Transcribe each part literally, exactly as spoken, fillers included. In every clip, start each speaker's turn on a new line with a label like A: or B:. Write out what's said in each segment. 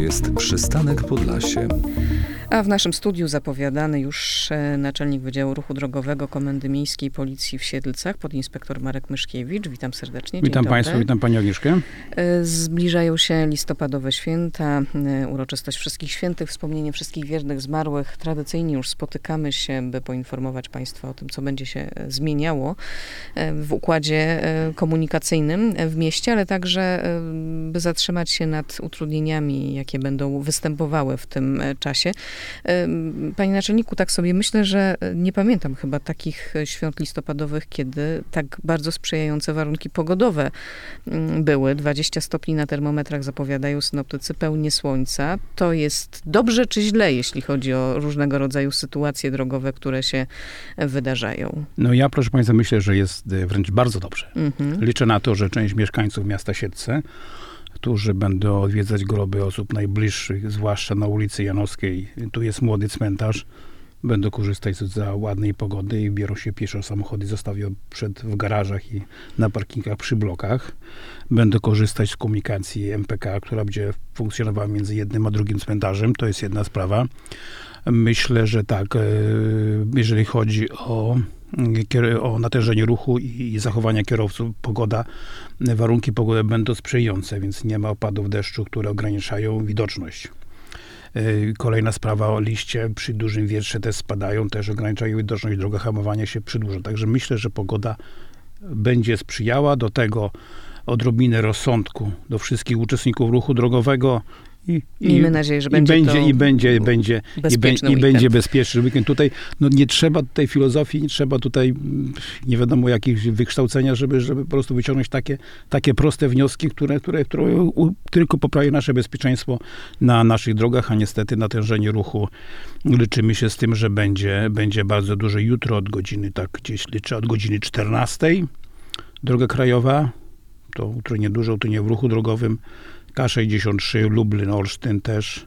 A: jest Przystanek Podlasie.
B: A w naszym studiu zapowiadany już naczelnik Wydziału Ruchu Drogowego Komendy Miejskiej Policji w Siedlcach, podinspektor Marek Myszkiewicz. Witam serdecznie. Dzień
C: witam
B: dobry.
C: Państwa, witam Panią Agnieszkę.
B: Zbliżają się listopadowe święta, uroczystość Wszystkich Świętych, wspomnienie wszystkich wiernych zmarłych. Tradycyjnie już spotykamy się, by poinformować Państwa o tym, co będzie się zmieniało w układzie komunikacyjnym w mieście, ale także by zatrzymać się nad utrudnieniami, jakie będą występowały w tym czasie. Panie naczelniku, tak sobie myślę, że nie pamiętam chyba takich świąt listopadowych, kiedy tak bardzo sprzyjające warunki pogodowe były. dwadzieścia stopni na termometrach zapowiadają synoptycy, pełnie słońca. To jest dobrze czy źle, jeśli chodzi o różnego rodzaju sytuacje drogowe, które się wydarzają?
C: No ja, proszę Państwa, myślę, że jest wręcz bardzo dobrze. Mhm. Liczę na to, że część mieszkańców miasta Siedlce, którzy będą odwiedzać groby osób najbliższych, zwłaszcza na ulicy Janowskiej. Tu jest młody cmentarz. Będą korzystać z za ładnej pogody i biorą się pieszo. Samochody zostawią przed, w garażach i na parkingach przy blokach. Będą korzystać z komunikacji M P K, która będzie funkcjonowała między jednym a drugim cmentarzem. To jest jedna sprawa. Myślę, że tak, jeżeli chodzi o o natężenie ruchu i zachowania kierowców, pogoda, warunki pogody będą sprzyjające, więc nie ma opadów deszczu, które ograniczają widoczność. Kolejna sprawa, liście przy dużym wietrze też spadają, też ograniczają widoczność, droga hamowania się przedłuża. Także myślę, że pogoda będzie sprzyjała, do tego odrobinę rozsądku do wszystkich uczestników ruchu drogowego. I,
B: Miejmy nadzieję, że będzie,
C: i będzie,
B: to
C: i będzie, będzie, i, be, i będzie bezpieczny weekend. Tutaj no nie trzeba tutaj filozofii, nie trzeba tutaj nie wiadomo jakich wykształcenia, żeby, żeby po prostu wyciągnąć takie, takie proste wnioski, które, które, które u, tylko poprawią nasze bezpieczeństwo na naszych drogach, a niestety natężenie ruchu liczymy się z tym, że będzie, będzie bardzo duże jutro od godziny, tak gdzieś liczę od godziny czternastej. Droga krajowa, to utrudnienie duże, utrudnienie w ruchu drogowym. K sześćdziesiąt trzy, Lublin, Olsztyn też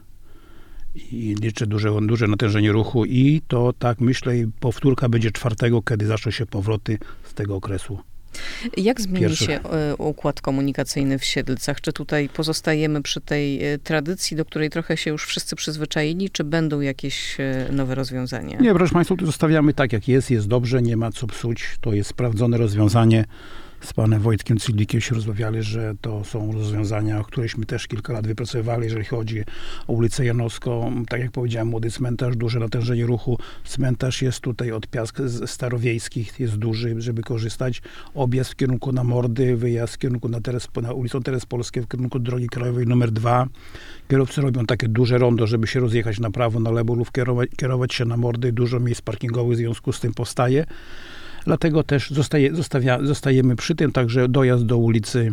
C: i liczę duże, duże natężenie ruchu i to tak myślę powtórka będzie czwartego, kiedy zaczną się powroty z tego okresu.
B: Jak zmieni
C: Pierwszy.
B: się układ komunikacyjny w Siedlcach? Czy tutaj pozostajemy przy tej tradycji, do której trochę się już wszyscy przyzwyczaili, czy będą jakieś nowe rozwiązania?
C: Nie, proszę Państwa, tu zostawiamy tak jak jest, jest dobrze, nie ma co psuć, to jest sprawdzone rozwiązanie. Z panem Wojtkiem Cydlikiem się rozmawiali, że to są rozwiązania, o któreśmy też kilka lat wypracowywali, jeżeli chodzi o ulicę Janowską. Tak jak powiedziałem, młody cmentarz, duże natężenie ruchu. Cmentarz jest tutaj od Piask Starowiejskich, jest duży, żeby korzystać. Objazd w kierunku na Mordy, wyjazd w kierunku na, Teres, na ulicą Terespolskie, w kierunku drogi krajowej numer dwa. Kierowcy robią takie duże rondo, żeby się rozjechać na prawo, na lewo lub kierować, kierować się na Mordy. Dużo miejsc parkingowych w związku z tym powstaje. Dlatego też zostaje, zostawia, zostajemy przy tym, także dojazd do ulicy,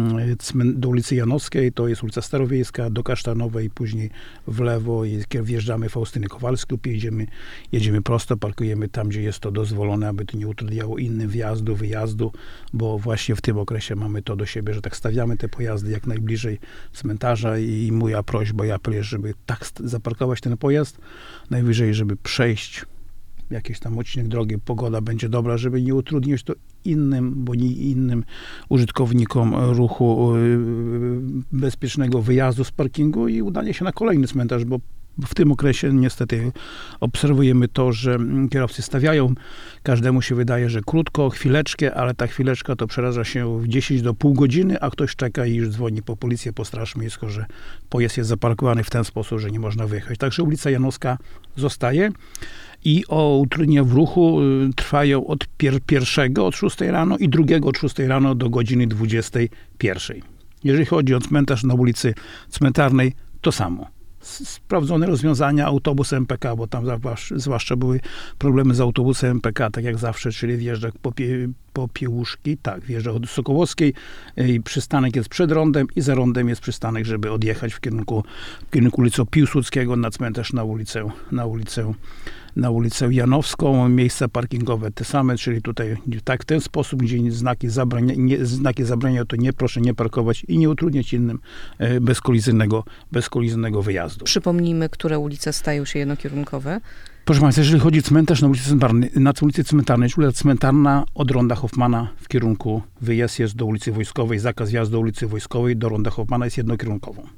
C: do ulicy Janowskiej, to jest ulica Starowiejska, do Kasztanowej, później w lewo i wjeżdżamy Faustyny Kowalskiej, jedziemy, jedziemy prosto, parkujemy tam, gdzie jest to dozwolone, aby to nie utrudniało innym wjazdu, wyjazdu, bo właśnie w tym okresie mamy to do siebie, że tak stawiamy te pojazdy jak najbliżej cmentarza i moja prośba i apel jest, żeby tak zaparkować ten pojazd, najwyżej, żeby przejść jakiś tam odcinek drogi, pogoda będzie dobra, żeby nie utrudnić to innym, bo nie innym użytkownikom ruchu bezpiecznego wyjazdu z parkingu i udanie się na kolejny cmentarz, bo w tym okresie niestety obserwujemy to, że kierowcy stawiają, każdemu się wydaje, że krótko, chwileczkę, ale ta chwileczka to przeraża się w dziesięć do pół godziny, a ktoś czeka i już dzwoni po policję, po straż miejską, że pojazd jest zaparkowany w ten sposób, że nie można wyjechać. Także ulica Janowska zostaje. I o utrudnienia w ruchu trwają od pier- pierwszego od szóstej rano i drugiego od szóstej rano do godziny dwudziestej pierwszej. Jeżeli chodzi o cmentarz na ulicy Cmentarnej, to samo. Sprawdzone rozwiązania, autobus M P K, bo tam zwłaszcza były problemy z autobusem M P K, tak jak zawsze, czyli wjeżdża po, pie, po Piełuszki, tak, wjeżdża od Sokołowskiej i przystanek jest przed rondem i za rondem jest przystanek, żeby odjechać w kierunku, w kierunku ulicy Piłsudskiego na cmentarz na ulicę, na ulicę na ulicę Janowską, miejsca parkingowe te same, czyli tutaj tak w ten sposób, gdzie znaki zabrania, nie, znaki zabrania to nie, proszę nie parkować i nie utrudniać innym bezkolizyjnego, bezkolizyjnego wyjazdu.
B: Przypomnijmy, które ulice stają się jednokierunkowe.
C: Proszę Państwa, jeżeli chodzi o cmentarz na ulicy Cmentarnej, na ulicy Cmentarnej, ulica Cmentarna od ronda Hoffmana w kierunku wyjazd jest do ulicy Wojskowej, zakaz wjazdu do ulicy Wojskowej do ronda Hoffmana jest jednokierunkową.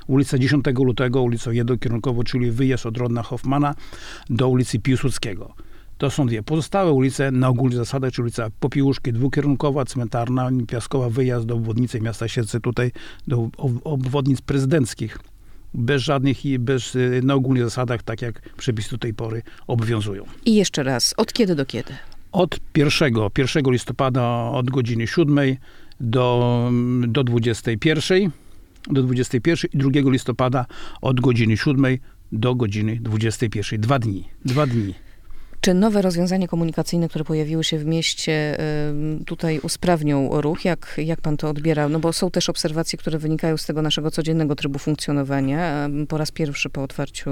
C: ulica dziesiątego lutego, ulicą jednokierunkowo, czyli wyjazd od Rodna Hoffmana do ulicy Piłsudskiego. To są dwie. Pozostałe ulice na ogólnych zasadach, czyli ulica Popiełuszki dwukierunkowa, cmentarna, piaskowa, wyjazd do obwodnicy miasta Siedlce, tutaj do obwodnic prezydenckich. Bez żadnych i bez, na ogólnych zasadach, tak jak przepisy do tej pory obowiązują.
B: I jeszcze raz, od kiedy do kiedy?
C: Od pierwszego, pierwszego listopada od godziny siódmej do, do dwudziestej pierwszej, do dwudziestej pierwszej i drugiego listopada od godziny siódmej do godziny dwudziestej pierwszej. Dwa dni. Dwa dni.
B: Czy nowe rozwiązania komunikacyjne, które pojawiły się w mieście, tutaj usprawnią ruch? Jak, jak pan to odbiera? No bo są też obserwacje, które wynikają z tego naszego codziennego trybu funkcjonowania. Po raz pierwszy po otwarciu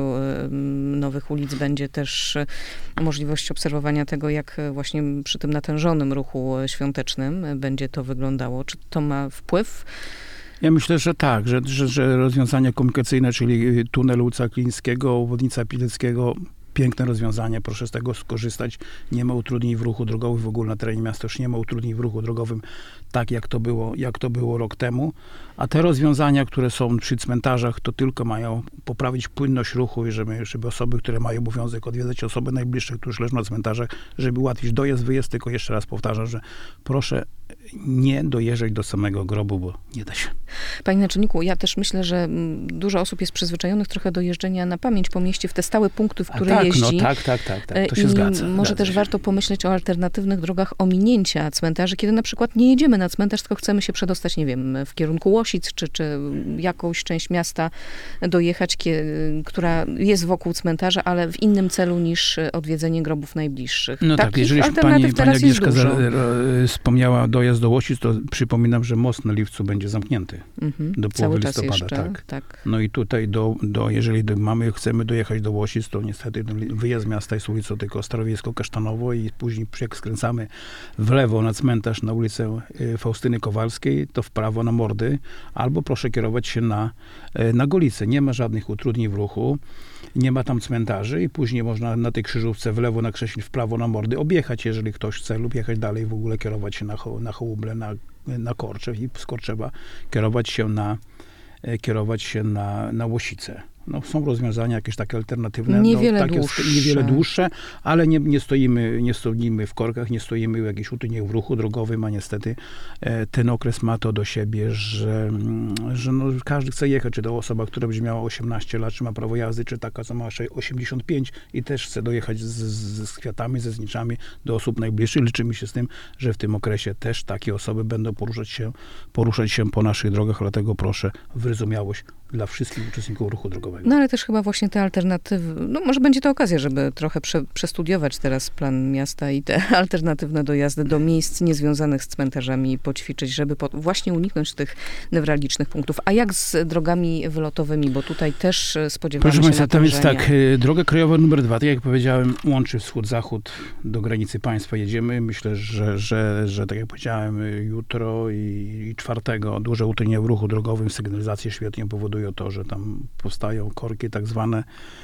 B: nowych ulic będzie też możliwość obserwowania tego, jak właśnie przy tym natężonym ruchu świątecznym będzie to wyglądało. Czy to ma wpływ?
C: Ja myślę, że tak, że, że, że rozwiązania komunikacyjne, czyli tunel ulica Klińskiego, obwodnica Pileckiego, piękne rozwiązanie, proszę z tego skorzystać. Nie ma utrudnień w ruchu drogowym, w ogóle na terenie miasta już nie ma utrudnień w ruchu drogowym, tak jak to było, jak to było rok temu. A te rozwiązania, które są przy cmentarzach, to tylko mają poprawić płynność ruchu i żeby, żeby osoby, które mają obowiązek odwiedzać osoby najbliższe, które już leżą na cmentarzach, żeby ułatwić dojazd, wyjazd. Tylko jeszcze raz powtarzam, że proszę nie dojeżdżać do samego grobu, bo nie da się.
B: Panie naczelniku, ja też myślę, że dużo osób jest przyzwyczajonych trochę do jeżdżenia na pamięć po mieście w te stałe punkty, w które
C: tak,
B: jeździ.
C: No, tak, tak, tak, tak, to się
B: I
C: zgadza.
B: może
C: zgadza
B: też
C: się.
B: warto pomyśleć o alternatywnych drogach ominięcia cmentarzy, kiedy na przykład nie jedziemy na cmentarz, tylko chcemy się przedostać, nie wiem, w kierunku Łosic, czy, czy jakąś część miasta dojechać, kie, która jest wokół cmentarza, ale w innym celu niż odwiedzenie grobów najbliższych.
C: No
B: Takich
C: tak, jeżeli
B: alternatyw
C: pani,
B: teraz
C: pani
B: jest
C: Agnieszka
B: dużo.
C: za, ro, wspomniała dojazd do Łosic, to przypominam, że most na Liwcu będzie zamknięty
B: Mhm.
C: do
B: Cały
C: połowy
B: czas
C: listopada.
B: jeszcze,
C: tak.
B: tak.
C: No i tutaj, do, do, jeżeli do, mamy, chcemy dojechać do Łosic, to niestety wyjazd z miasta jest ulicą tylko Starowiejsko-Kasztanowo i później jak skręcamy w lewo na cmentarz na ulicę Faustyny Kowalskiej, to w prawo na Mordy, albo proszę kierować się na, na Golicę. Nie ma żadnych utrudnień w ruchu, nie ma tam cmentarzy i później można na tej krzyżówce w lewo na Krześni, w prawo na Mordy objechać, jeżeli ktoś chce, lub jechać dalej, w ogóle kierować się na, na Hołuble, na, na Korczew i z Korczewa kierować się na, kierować się na, na Łosicę. No, są rozwiązania jakieś takie alternatywne.
B: Niewiele
C: no, takie,
B: dłuższe.
C: Niewiele dłuższe, ale nie, nie, stoimy, nie stoimy w korkach, nie stoimy w jakichś utrudnieniach w ruchu drogowym, a niestety e, ten okres ma to do siebie, że, że no, każdy chce jechać, czy to osoba, która będzie miała osiemnaście lat, czy ma prawo jazdy, czy taka, co ma osiemdziesiąt pięć i też chce dojechać z, z, z kwiatami, ze zniczami do osób najbliższych. Liczymy się z tym, że w tym okresie też takie osoby będą poruszać się, poruszać się po naszych drogach, dlatego proszę wyrozumiałość dla wszystkich uczestników ruchu drogowego.
B: No ale też chyba właśnie te alternatywy, no może będzie to okazja, żeby trochę prze, przestudiować teraz plan miasta i te alternatywne dojazdy do miejsc niezwiązanych z cmentarzami poćwiczyć, żeby po, właśnie uniknąć tych newralgicznych punktów. A jak z drogami wylotowymi, bo tutaj też spodziewamy
C: Proszę
B: się
C: Państwa, tam jest
B: natężenia.
C: tak, droga krajowa numer dwa, tak jak powiedziałem, łączy wschód-zachód do granicy państwa. Jedziemy, myślę, że, że, że tak jak powiedziałem, jutro i, i czwartego duże utrudnienia w ruchu drogowym, sygnalizacje świetnie powodują to, że tam powstają korki tak zwane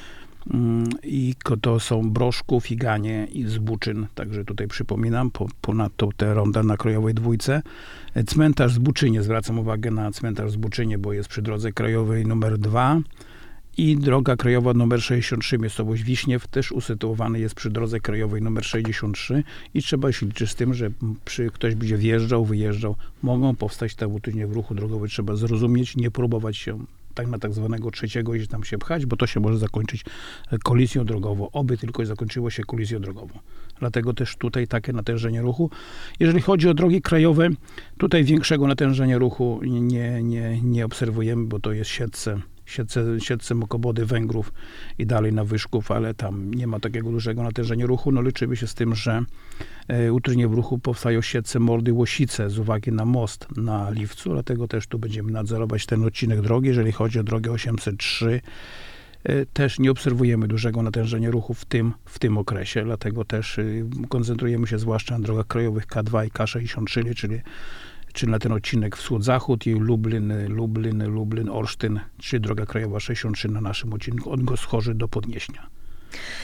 C: i to są Broszków, Figanie i Zbuczyn. Także tutaj przypominam, po, ponadto te ronda na Krajowej Dwójce. Cmentarz w Zbuczynie, zwracam uwagę na cmentarz w Zbuczynie, bo jest przy drodze krajowej numer dwa i droga krajowa numer sześćdziesiąt trzy, miejscowość Wiśniew, też usytuowany jest przy drodze krajowej numer sześćdziesiąt trzy i trzeba się liczyć z tym, że przy, ktoś będzie wjeżdżał, wyjeżdżał, mogą powstać te utrudnienia w ruchu drogowym. Trzeba zrozumieć, nie próbować się tak na tak zwanego trzeciego i tam się pchać, bo to się może zakończyć kolizją drogową. Oby tylko zakończyło się kolizją drogową. Dlatego też tutaj takie natężenie ruchu. Jeżeli chodzi o drogi krajowe, tutaj większego natężenia ruchu nie, nie, nie obserwujemy, bo to jest Siedlce, Siedlce, Siedlce, Mokobody, Węgrów i dalej na Wyszków, ale tam nie ma takiego dużego natężenia ruchu. No liczymy się z tym, że e, utrudnienia w ruchu powstają w Siedlce, Mordy, Łosice z uwagi na most na Liwcu, dlatego też tu będziemy nadzorować ten odcinek drogi. Jeżeli chodzi o drogę osiemset trzy, e, też nie obserwujemy dużego natężenia ruchu w tym, w tym okresie, dlatego też e, koncentrujemy się zwłaszcza na drogach krajowych K dwa i K sześćdziesiąt trzy, czyli czy na ten odcinek wschód-zachód i Lublin, Lublin, Lublin, Olsztyn, czy droga krajowa sześćdziesiąt trzy na naszym odcinku od Goschorzy do Podnieśnia.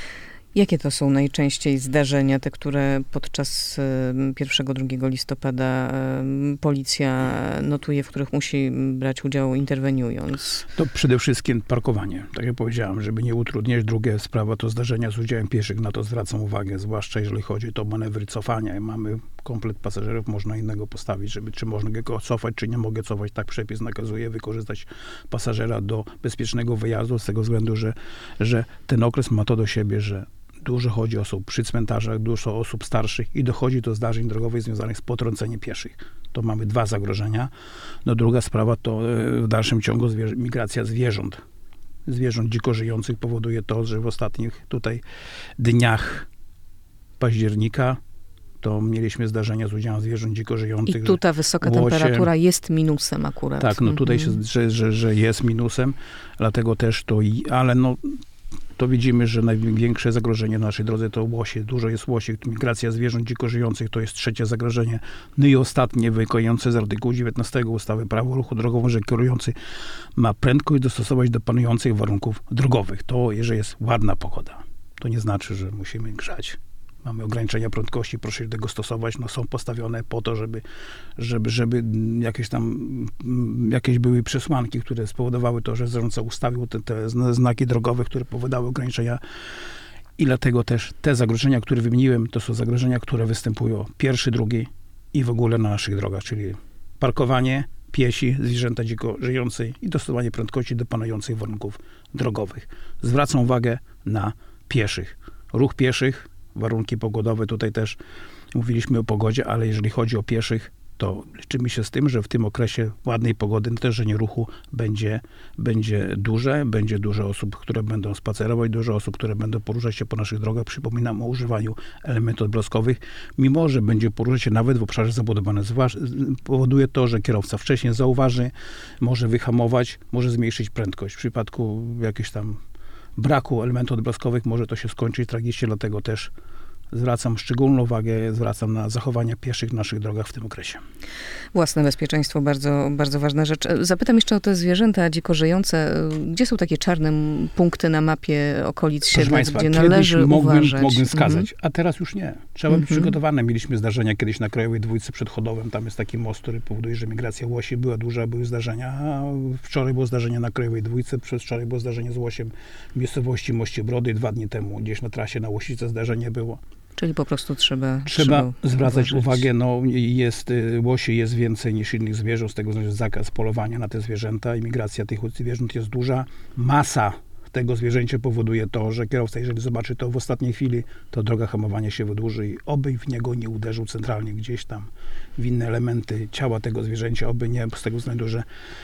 B: Jakie to są najczęściej zdarzenia, te, które podczas pierwszego drugiego listopada policja notuje, w których musi brać udział interweniując?
C: To przede wszystkim parkowanie. Tak jak powiedziałem, żeby nie utrudniać. Druga sprawa to zdarzenia z udziałem pieszych. Na to zwracam uwagę, zwłaszcza jeżeli chodzi o manewry cofania. Mamy komplet pasażerów, można innego postawić, żeby czy można go cofać, czy nie mogę cofać. Tak przepis nakazuje wykorzystać pasażera do bezpiecznego wyjazdu, z tego względu, że, że ten okres ma to do siebie, że dużo chodzi o osób przy cmentarzach, dużo osób starszych i dochodzi do zdarzeń drogowych związanych z potrąceniem pieszych. To mamy dwa zagrożenia. No druga sprawa to w dalszym ciągu zwierzę, migracja zwierząt. Zwierząt dziko żyjących powoduje to, że w ostatnich tutaj dniach października to mieliśmy zdarzenia z udziałem zwierząt dziko żyjących.
B: I tu ta wysoka
C: łosie,
B: temperatura jest minusem akurat.
C: Tak, no tutaj
B: mhm.
C: się, że, że, że jest minusem, dlatego też to, i, ale no to widzimy, że największe zagrożenie w naszej drodze to łosie. Dużo jest łosi. Migracja zwierząt dziko żyjących to jest trzecie zagrożenie. No i ostatnie, wynikające z artykułu dziewiętnastego ustawy Prawo o ruchu drogowym, że kierujący ma prędkość dostosować do panujących warunków drogowych. To, jeżeli jest ładna pogoda, to nie znaczy, że musimy grzać. Mamy ograniczenia prędkości, proszę się do tego stosować. No, są postawione po to, żeby, żeby, żeby jakieś tam jakieś były przesłanki, które spowodowały to, że zarządca ustawił te, te znaki drogowe, które powodowały ograniczenia. I dlatego też te zagrożenia, które wymieniłem, to są zagrożenia, które występują pierwszy, drugi i w ogóle na naszych drogach, czyli parkowanie, piesi, zwierzęta dziko żyjące i dostosowanie prędkości do panujących warunków drogowych. Zwracam uwagę na pieszych. Ruch pieszych, warunki pogodowe, tutaj też mówiliśmy o pogodzie, ale jeżeli chodzi o pieszych, to liczymy się z tym, że w tym okresie ładnej pogody natężenie ruchu będzie, będzie duże, będzie dużo osób, które będą spacerować, dużo osób, które będą poruszać się po naszych drogach. Przypominam o używaniu elementów odblaskowych, mimo że będzie poruszać się nawet w obszarze zabudowanym. Powoduje to, że kierowca wcześniej zauważy, może wyhamować, może zmniejszyć prędkość. W przypadku jakichś tam braku elementów odblaskowych może to się skończyć tragicznie, dlatego też zwracam szczególną uwagę, zwracam na zachowania pieszych w naszych drogach w tym okresie.
B: Własne bezpieczeństwo, bardzo, bardzo ważna rzecz. Zapytam jeszcze o te zwierzęta dziko żyjące. Gdzie są takie czarne punkty na mapie okolic Siedlec,
C: Państwa,
B: gdzie należy
C: mogłem,
B: uważać?
C: mogłem wskazać,
B: mhm.
C: a teraz już nie. Trzeba być
B: mhm.
C: przygotowane. Mieliśmy zdarzenia kiedyś na Krajowej Dwójce przed Chodowem. Tam jest taki most, który powoduje, że migracja łosi była duża, były zdarzenia. A wczoraj było zdarzenie na Krajowej Dwójce, przedwczoraj było zdarzenie z łosiem w miejscowości Moście Brody. Dwa dni temu gdzieś na trasie na Łosice zdarzenie było.
B: Czyli po prostu trzeba...
C: Trzeba, trzeba zwracać
B: uważać.
C: uwagę, no jest, łosi jest więcej niż innych zwierząt, z tego względu, że zakaz polowania na te zwierzęta i migracja tych zwierząt jest duża. Masa tego zwierzęcia powoduje to, że kierowca, jeżeli zobaczy to w ostatniej chwili, to droga hamowania się wydłuży i oby w niego nie uderzył centralnie gdzieś tam w inne elementy ciała tego zwierzęcia, oby nie, z tego względu, że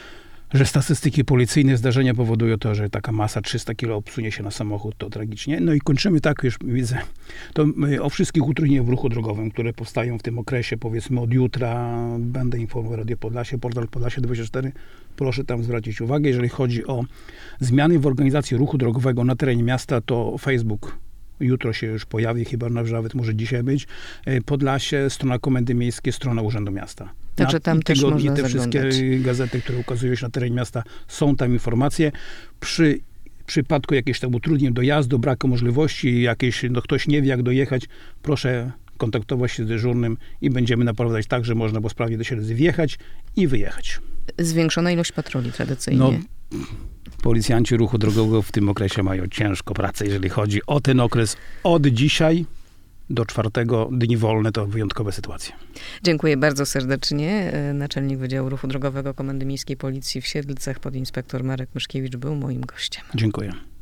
C: że statystyki policyjne zdarzenia powodują to, że taka masa trzysta kilo obsunie się na samochód, to tragicznie. No i kończymy tak, już widzę, to o wszystkich utrudnieniach w ruchu drogowym, które powstają w tym okresie, powiedzmy od jutra, będę informował Radio Podlasie, portal Podlasie dwadzieścia cztery, proszę tam zwrócić uwagę. Jeżeli chodzi o zmiany w organizacji ruchu drogowego na terenie miasta, to Facebook jutro się już pojawi, chyba nawet może dzisiaj być, Podlasie, strona Komendy Miejskiej, strona Urzędu Miasta.
B: Także tam też można
C: te
B: zaglądać.
C: wszystkie gazety, które ukazują się na terenie miasta, są tam informacje. Przy przypadku jakichś tam utrudnień dojazdu, braku możliwości, jakieś, no ktoś nie wie jak dojechać, proszę kontaktować się z dyżurnym i będziemy naprowadzać tak, że można po sprawie do Siedlec wjechać i wyjechać.
B: Zwiększona ilość patroli tradycyjnie.
C: No, policjanci ruchu drogowego w tym okresie mają ciężko pracę, jeżeli chodzi o ten okres od dzisiaj do czwartego, dni wolne, to wyjątkowe sytuacje.
B: Dziękuję bardzo serdecznie. Naczelnik Wydziału Ruchu Drogowego Komendy Miejskiej Policji w Siedlcach, podinspektor Marek Myszkiewicz był moim gościem.
C: Dziękuję.